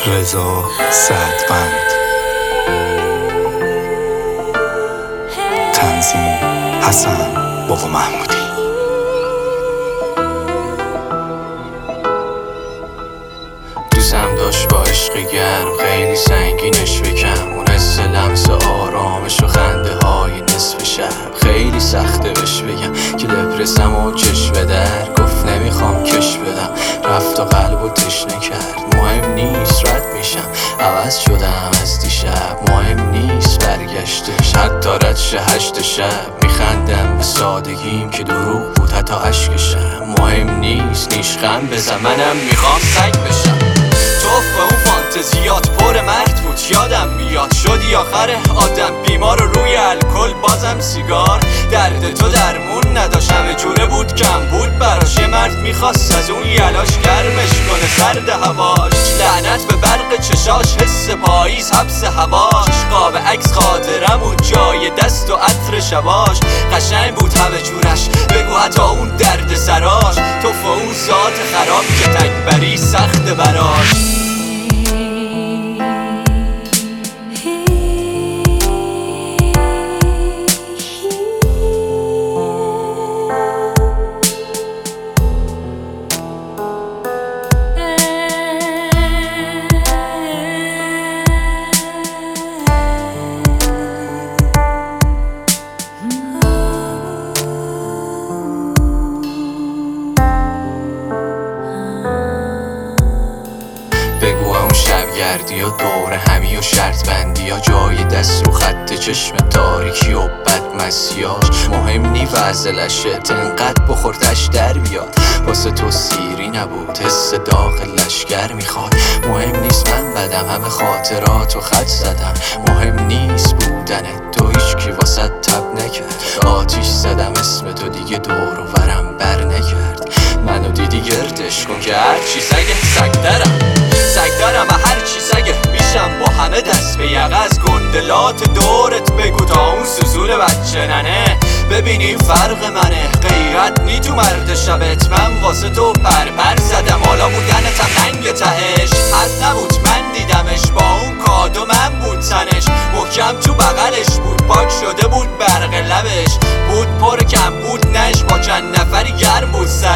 رضا سعدبند. تنظیم حسن بابا محمودی. دوستم داشت با عشق گرم خیلی سنگینش بکم، اون حس لمس آرامش و خنده های نصف شب. خیلی سخته بهش بگم که دپرسم و چشم در گفت نمیخوام کش بدم، رفت و قلب و تشنه کرد. مهم نیست رد میشم، عوض شدم از دیشب. مهم نیست برگشتش، حتی رد شه 8 شب. میخندم به سادگیم که دروغ بود حتی عشقشم. مهم نیست نیشخم بزن، منم میخوام سگ بشم. توف اون فانتزیات پر مرد بود، یادم میاد شدی آخر آدم بیمار و روی الکل بازم سیگار. درد تو درمون نداشت، همه جوره بود کم بود براش. یه مرد میخواست از اون یلاش گرمش کنه سرد هواش. لعنت به برق چشاش، حس پاییز حبس هواش. قاب عکس خاطرمون جای دست و عطر شباش. قشنگ بود همه جورش، بگو حتی اون درد سراش. توف اون ذات خراب که تکبری سخت براش. بگو اون شبگردی و دور همی و شرط بندی ها، جای دست رو خط چشم تاریکی و بدمسیاش. مهم نی وزلشت انقدر بخورتش در بیاد، واسه تو سیری نبود حس داغ لشگر میخواد. مهم نیست من بدم، همه خاطرات و خط زدم. مهم نیست بودن تو هیچ کی واسه تب نکرد. آتیش زدم اسم تو دیگه دور و ورم بر نکرد. منو دیدی گردش کن که هرچی سگ دارم و هرچی سگه میشم با همه دست به یقه. از گندلات دورت بگو تا اون سوزول بچه ننه. ببینی فرق منه، غیرت نی تو مرد شبت. من واسه تو پر زدم، حالا بودنتم ننگ تهش. حد نبود من دیدمش، با اون کادو من بود تنش. محکم تو بغلش بود، پاک شده بود برق لبش. بود پر کم بود نش، با چند نفری گرم بود سر.